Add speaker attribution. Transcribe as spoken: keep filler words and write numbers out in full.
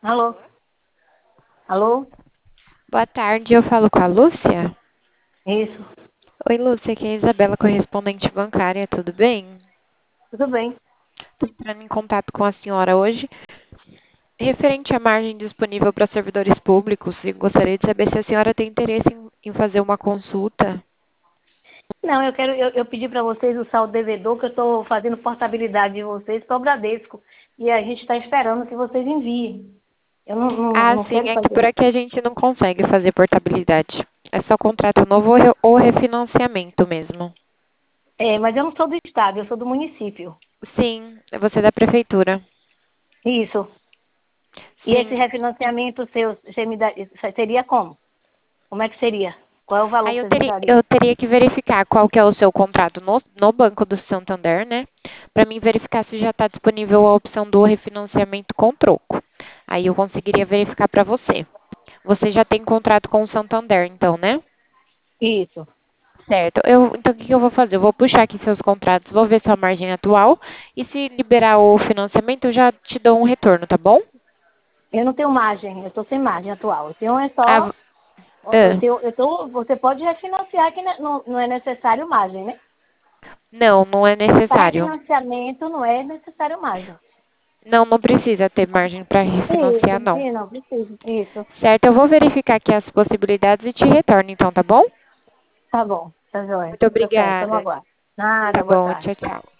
Speaker 1: Alô? Alô?
Speaker 2: Boa tarde, eu falo com a Lúcia?
Speaker 1: Isso.
Speaker 2: Oi, Lúcia, aqui é a Isabela, correspondente bancária, tudo bem?
Speaker 1: Tudo bem.
Speaker 2: Estou entrando em contato com a senhora hoje, referente à margem disponível para servidores públicos, e gostaria de saber se a senhora tem interesse em, em fazer uma consulta.
Speaker 1: Não, eu quero, eu, eu pedi para vocês o saldo devedor, que eu estou fazendo portabilidade de vocês para o Bradesco. E a gente está esperando que vocês enviem. Eu não, não,
Speaker 2: Ah,
Speaker 1: não
Speaker 2: sim,
Speaker 1: quero
Speaker 2: é que por
Speaker 1: fazer.
Speaker 2: aqui a gente não consegue fazer portabilidade. É só contrato novo ou re- ou refinanciamento mesmo.
Speaker 1: É, mas eu não sou do estado, eu sou do município.
Speaker 2: Sim, você é da prefeitura.
Speaker 1: Isso. E esse
Speaker 2: Sim.
Speaker 1: refinanciamento seu, você me dá, seria como? Como é que seria? Qual é o valor
Speaker 2: Aí
Speaker 1: que
Speaker 2: eu
Speaker 1: vocês me
Speaker 2: teria,
Speaker 1: dariam?
Speaker 2: eu teria que verificar qual que é o seu contrato no, no Banco do Santander, né? Para mim verificar se já está disponível a opção do refinanciamento com troco. Aí eu conseguiria verificar para você. Você já tem contrato com o Santander, então, né?
Speaker 1: Isso.
Speaker 2: Certo. Eu, então, o que que eu vou fazer? Eu vou puxar aqui seus contratos, vou ver sua margem atual. E se liberar o financiamento, eu já te dou um retorno, tá bom?
Speaker 1: Eu não tenho margem, eu estou sem margem atual. Eu tenho é
Speaker 2: Ah,
Speaker 1: só.
Speaker 2: v-
Speaker 1: Eu
Speaker 2: ah,
Speaker 1: tenho, eu tô, você pode refinanciar, que não, não é necessário margem, né?
Speaker 2: não, não é
Speaker 1: Para
Speaker 2: necessário.
Speaker 1: refinanciamento não é necessário margem.
Speaker 2: Não, não precisa ter margem para
Speaker 1: Isso,
Speaker 2: refinanciar, não.
Speaker 1: sim, não precisa. Isso.
Speaker 2: Certo, eu vou verificar aqui as possibilidades e te retorno, então, tá bom?
Speaker 1: Tá bom, tá joia.
Speaker 2: Muito
Speaker 1: Tá certo, vamos
Speaker 2: obrigada.
Speaker 1: agora. Nada,
Speaker 2: Tá
Speaker 1: boa
Speaker 2: bom,
Speaker 1: tarde.
Speaker 2: tchau, tchau.